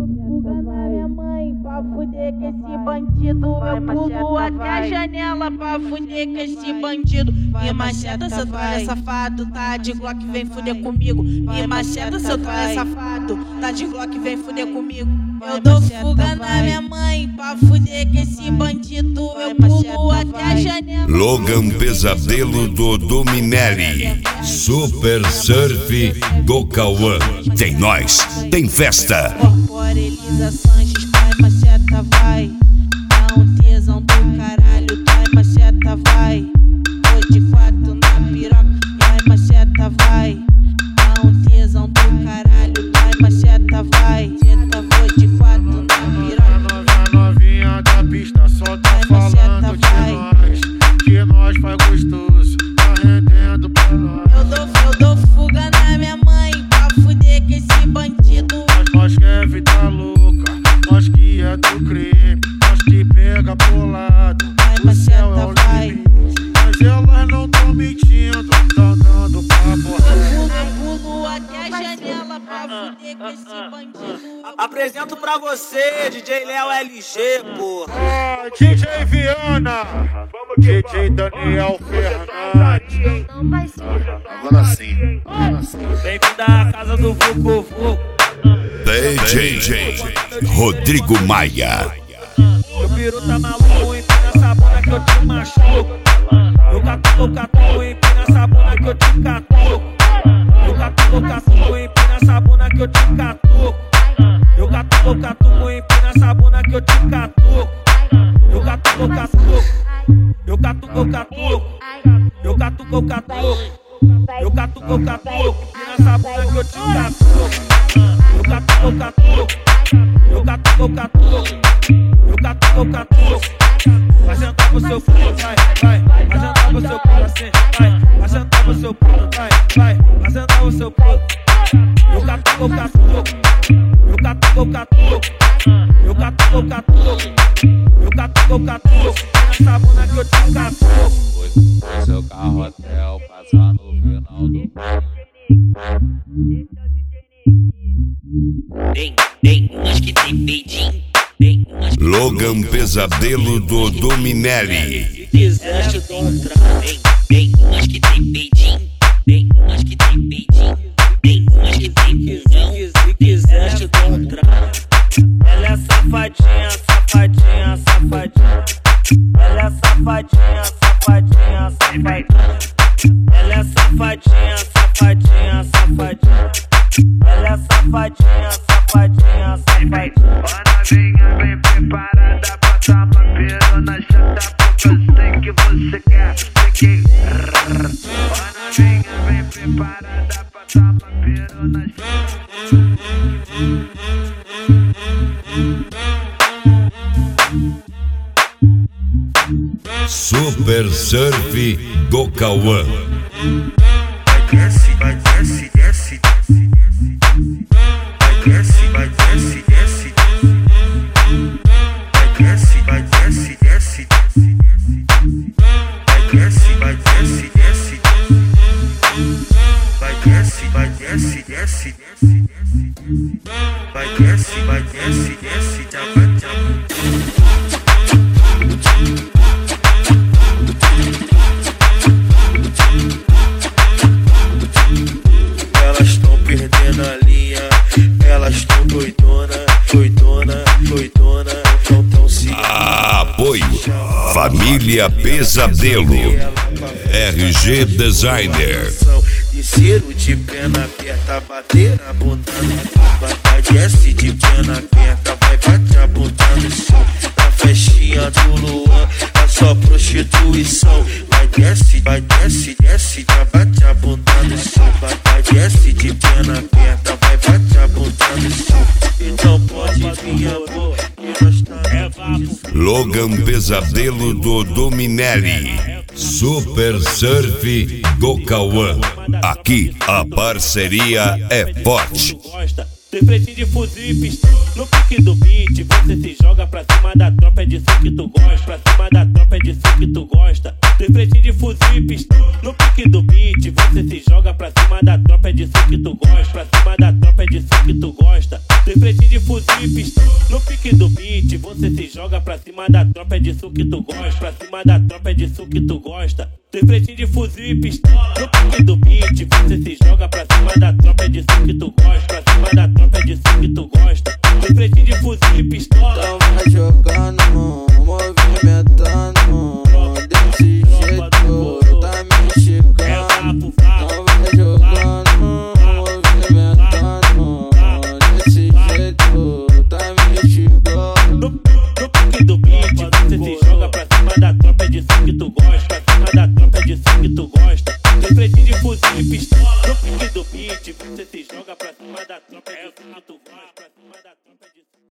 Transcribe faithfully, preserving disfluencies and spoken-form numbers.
fuga na minha mãe pra fuder com esse bandido. Eu pulo até a janela pra fuder com esse bandido. Me macheta, seu trolha safado, tá de Glock, vem fuder comigo. Me macheta, seu trolha safado, tá de Glock, vem fuder comigo. Eu dou fuga na minha mãe pra fuder com esse bandido. Eu pulo até a janela. Logan Pesadelo do Dominelli, Super Surf do Cauã. Tem nós, tem festa. Por Elisa Sanches, pai macheta vai. Dá um tesão do caralho, pai macheta vai. Tô de quatro na piroca, pai macheta vai. Dá um tesão do caralho, pai macheta vai. Teta, vou de quatro na piroca. A novinha da pista só tá falando de nós, que nós faz gostoso, tá rendendo pra nós. Eu dou, eu dou fuga na minha mãe pra fuder com esse bandido. Nós que é vida louca, nós que é do crime, nós que pega pro lado, o céu é o limite. Mas elas não tão mentindo, tão dando papo. Eu pulo até a janela pra fuder com esse bandido. Apresento pra você, D J Léo L G, porra. Ah, D J Viana, D J Daniel Fernandes. Agora sim, agora sim. Bem-vindo à casa do Vucu Vucu. D J Rodrigo Maia. Meu peru tá maluco, empina essa bunda que eu te machuco. Eu catuco, catuco, empina essa bunda que eu te catuco. Eu catuco, catuco, empina essa bunda que eu te catuco. Eu catuco, catuco, empina essa bunda que eu te catuco. Eu catuco, catuco. Eu catuco, catuco. Eu catuco, catuco. Eu catuco, catuco, empina essa bunda que eu te catuco. Eu catuco, catuco. Eu catuco, catuco. Eu catuco, catuco. Vai sentar pro seu pulo, vai, vai. Vai sentar pro seu pulo assim, vai. Vai sentar pro seu pulo, vai, vai. Vai sentar pro seu pulo. Eu catuco, catuco. Eu catuco, catuco. Eu catuco, catuco. Eu catuco, catuco. Nessa bunda que eu te catuco. Foi seu carro hotel, passar no final do Tem, tem umas que tem peidinho. Tem umas que Logan Pesadelo do Dominelli. desânimo do trem. Tem, tem umas que tem peidinho. Tem umas que tem peidinho. Tem umas que tem pulmão. Se quiseste do um trem. Ela é safadinha, safadinha, safadinha. Ela é safadinha, safadinha, safadinha. Ela é safadinha, safadinha, safadinha. Ela é safadinha, safadinha, safadinha. A novinha bem preparada pra dar uma pera na chata, porque eu sei que você quer, você quer. A novinha bem preparada pra dar uma pera na chata. Super Surf do Cauã. Desce, vai, desce, desce, desce, desce. Vai, desce, vai, desce, desce. Vai, desce, vai, desce, desce, desce. Vai, desce, vai, desce, desce. Vai, desce, vai, desce, desce, desce. Vai, desce, vai, desce, desce. Tchau, tchau. Elas estão perdendo a linha, elas estão doidona, doidona, doidona, não tão se. Apoio Família Pesadelo, R G Designer. Desceram de perna aberta, bater na bunda no vai, desce de perna aberta, vai bater a bunda no chão. Na festinha do Luan, é só prostituição. Vai, desce, vai, desce, desce, já bate a bunda no chão. Vai, vai, desce de perna aberta, vai bater a bunda no chão. Então pode vir, amor, que nós tá Logan Pesadelo do Dominelli, Super Surf do Cauã. Aqui a parceria é forte. Tem frente de fuzil e pistola no pique do beat. Você se joga pra cima da tropa, é disso que tu gosta. Pra cima da tropa, é disso que tu gosta. Tem flecha de fuzil e pistola. No pique do beat, você se joga pra cima da tropa. É disso que tu gosta. Pra cima da tropa é disso que tu gosta. Tem flecha de fuzil e pistola. No pique do beat, você se joga pra cima da tropa. É disso que tu gosta. Pra cima da tropa é disso que tu gosta. Tem flecha de fuzil e pistola. No pique do beat, você se joga pra cima da tropa.